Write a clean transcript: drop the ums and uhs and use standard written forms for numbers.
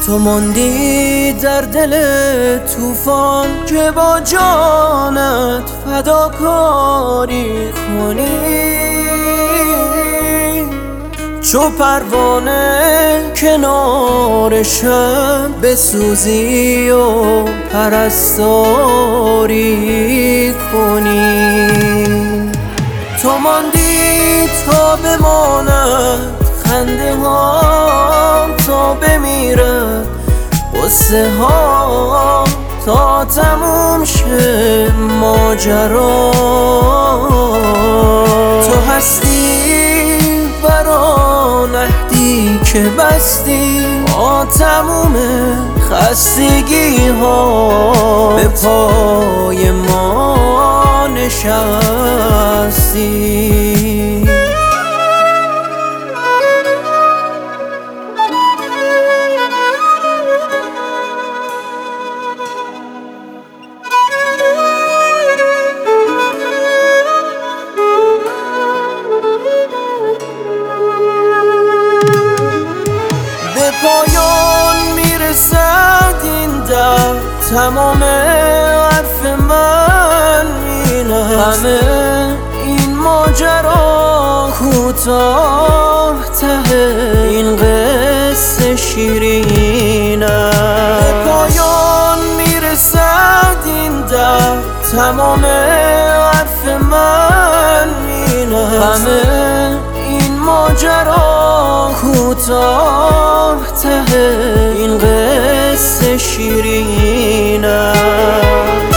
تو ماندی در دل طوفان که با جانت فداکاری کنی، چو پروانه کنار شب بسوزی و پرستاری کنی. تو ماندی تا بماند خنده ها، تا بمیرد قصه ها، تا تموم شه ماجرا. تو هستی برا نهدی که بستی با تموم خستگی ها، به پای ما نشستی. به پایان میرسد این درد، تمام حرف من اینه، همه این ماجرا کوتاه ته این قصه شیرینه. به پایان میرسد این درد، تمام حرف من اینه، همه این ماجرا کوتاه ته این قصه شیرینه.